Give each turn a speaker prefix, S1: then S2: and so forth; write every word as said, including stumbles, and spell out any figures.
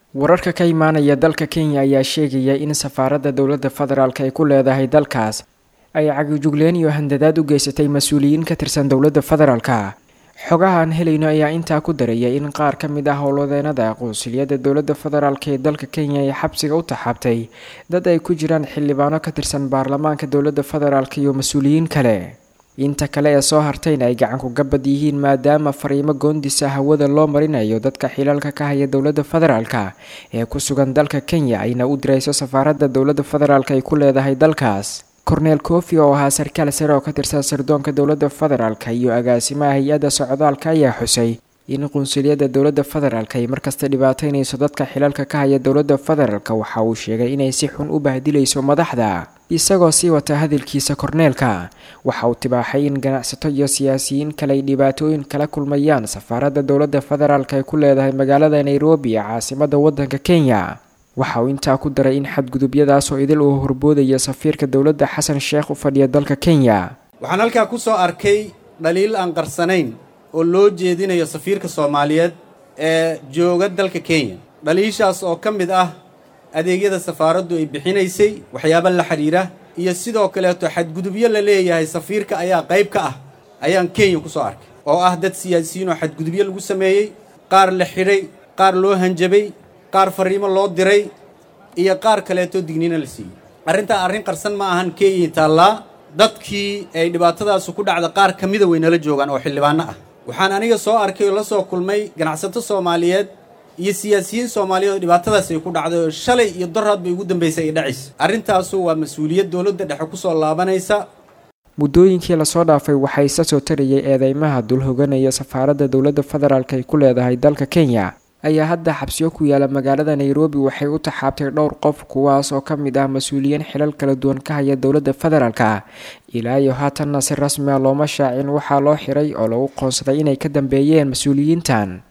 S1: wararka ka imaanaya dalka Kenya ayaa sheegaya in safaaradda dowladda federaalka ay ku leedahay dalkaas ay cagajugleen iyo handadaad u geysatay mas'uuliyiin ka tirsan dowladda federaalka. xogaha aan helayno ayaa intaa ku daraya in qaar ka mid ah howlwadeenada qunsuliyadda dowladda federaalka ee dalka Kenya ay xabsiga u taxabtay dad ay ku jiraan xildhibaano ka tirsan baarlamaanka dowladda federaalka iyo mas'uuliyiin kale. inta kale ee soo hartayna ay gacan ku gabad yihiin maadaama fariimo goondisa hawada loo marinayo dadka xilalka ka haya dowladda federaalka ee ku sugan dalka Kenya ayna u dirayso safaaradda dowladda federaalka ay ku leedahay dalkaas. Cornel Kofi oo ahaa sarkaal sare oo ka tirsan sirdoonka dowladda federaalka iyo agaasimaha hay'adda socdaalka ayaa xusay in qunsuliyadda dowladda federaalka ay markasta dhibaateynayso dadka xilalka ka haya dowladda federaalka. waxa uu sheegay inay si xun u bahdilayso madaxda. isagoo sii wata hadalkiisa Cornelka waxa uu tibaaxay in ganacsato iyo siyaasiyiin kale ay dhibaatooyin kala kulmayaan safaaradda dowladda federaalka ay ku leedahay magaalada Nairobi ee caasimadda waddanka Kenya. waxa uu intaa ku daray in xadgudubyadaas oo idil uu horboodaya safiirka dowladda Xasan Sheekh u fadhiya dalka Kenya.
S2: waxaan halkaa ku soo arkay dhaliil aan qarsanayn oo loo jeedinayo safiirka Soomaaliyeed ee jooga dalka Kenya. dhaliishaas oo ka mid ah adeegyada safaaraddu ay bixinaysay waxyaabo la xiriira iyo sidoo kale xadgudubyo la leeyahay safiirka ayaa qayb ka ah ayaan Kenya ku soo arkay oo ah dad siyaasiyiin oo xadgudubyo lagu sameeyay, qaar la xiray, qaar loo hanjabay, qaar fariimo loo diray iyo qaar kale oo digniino la siiyay. arrinta arrin qarsan ma ahan Kenya taala dadkii ay dhibaatadaas ku dhacda qaar kamid ah way nala joogan oo xildhibaano ah. waxaan aniga soo arkay oo la soo kulmay ganacsato Soomaaliyeed iyo siyaasiyiin Soomaaliyeed oo dhibaatadaas ay ku dhacday shalay iyo daraad bay ugu dambeysay ay dhacis. arrintaas waa mas'uuliyad dowladda dhexe ku soo laabanaysa.
S1: muddooyinkii la soo dhaafay waxay isa soo tarayay eedeymaha dul hoganaya safaaradda dowladda federaalka ay ku leedahay dalka Kenya ayaa hadda xabsiyo ku yaala magaalada Nairobi waxay u taxaabtay dhowr qof kuwaas oo ka mid ah mas'uuliyiin xilal kala duwan ka haya dowladda federaalka. ilaa iyo haatan si rasmi ah looma shaacin waxaa loo xiray oo lagu qoonsaday inay ka dambeeyeen mas'uuliyiintan.